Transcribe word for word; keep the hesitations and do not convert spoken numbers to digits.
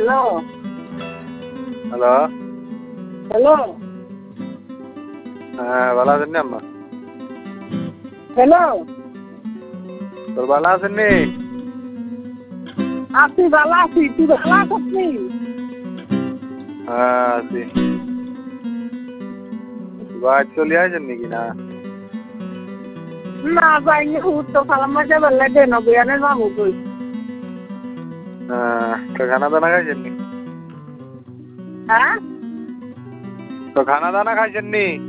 Hello hello hello হ্যাঁ ভালো আছেন নি আম্মা? হ্যালো তোর ভালো আছেন নি? আছি ভালো আছি, তুই ভালো আছিস নি? হ্যাঁ আছি। বাড়ি চলে আসেন নাকি না? না যাইনি, উত্তর খালাম্মা যে বললে দেন বিয়ানে যাবো কই। হ্যাঁ তো খানা দানা খাইছেন নি? হ্যাঁ তো খানা দানা খাইছেন নি?